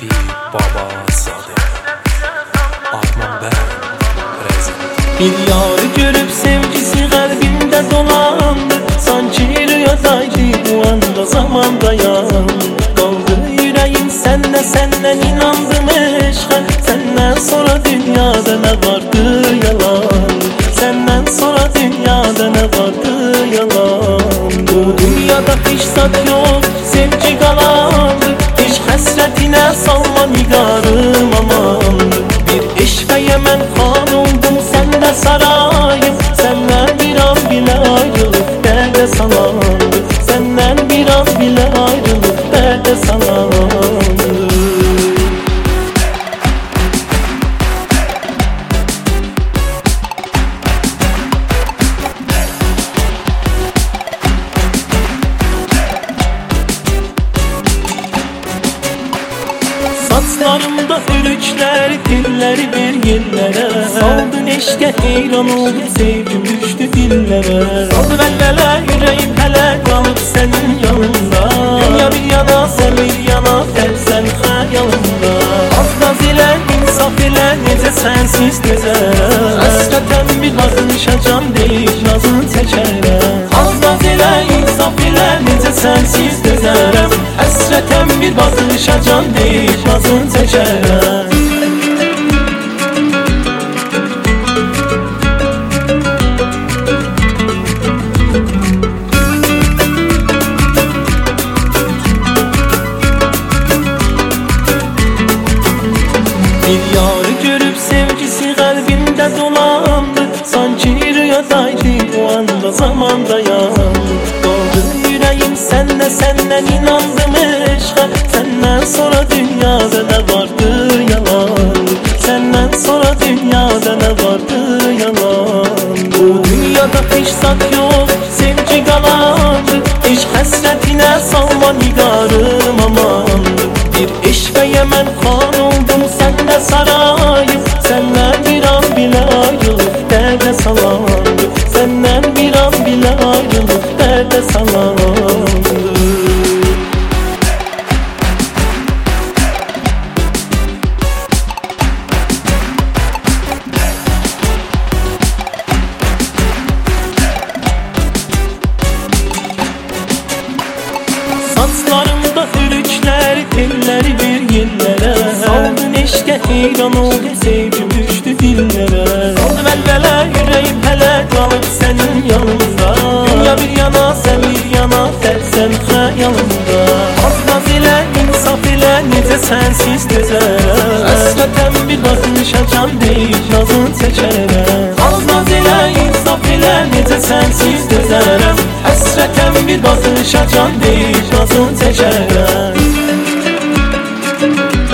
Pir Baba Sadık Arman ben Rezil. Bir yarı görüp sevgisi kalbimde dolandı, sanki rüyadaydı bu anda zaman dayandı. Kaldı yüreğim senden inandım eşke. Senden sonra dünyada ne vardı yalan, senden sonra dünyada ne vardı yalan. Bu dünyada hiç zat yok, sevgi kalandı. İşk hasretine salma nigarım aman. Bir eşke yemen kan oldum, sende sarayım. Senden bir an bile ayrılık derde salandı. Senden bir an bile ayrılık derde salandı. Saçlarımda ölüçler, dilleri bir yerlere. Saldın eşke heyran oldu, sevgim düştü dillere. Saldı velvele yüreğim hele, kalıp senin yanında. Dünya bir yana, sen bir yana, tersen hayalımda. Az naz ile, insaf ile, nece sensiz gezer. Hasreten bir bakışacağım değil, nazın çekere. Az naz ile, insaf ile, nece sensiz gezerem. Hasreten bir bakışacağım değil, nazın çekere. Bir yarı görüp sevgisi kalbimde dolandı, sanki rüyadaydı bu anda zaman dayandı. Kaldı yüreğim senden inandım eşke. Senden sonra dünyada ne vardı yalan, senden sonra dünyada ne vardı yalan. Bu dünyada hiç zat yok, sevgi kalandı. İşk hasretine salma nigarım aman. Bir eşke yemen kan oldum, sende sarayım. Senden bir an bile ayrılık derde salandı. Senden bir an bile ayrılık derde salandı. Saçlarımda ölüçler, telleri bir yerlere. Saldın eşke heyran oldu, sevgim düştü dillere. Saldı velvele yüreğim hele, kalıp senin yanında. Dünya bir yana, sen bir yana, tersen hayalımda. Az naz ile, insaf ile, nece sensiz gezer. Hasreten bir bakışacağım değil, nazın çekere. Az naz ile, insaf ile, nece sensiz gezerem. Hasreten bir bakışacağım değil, nazın çekere.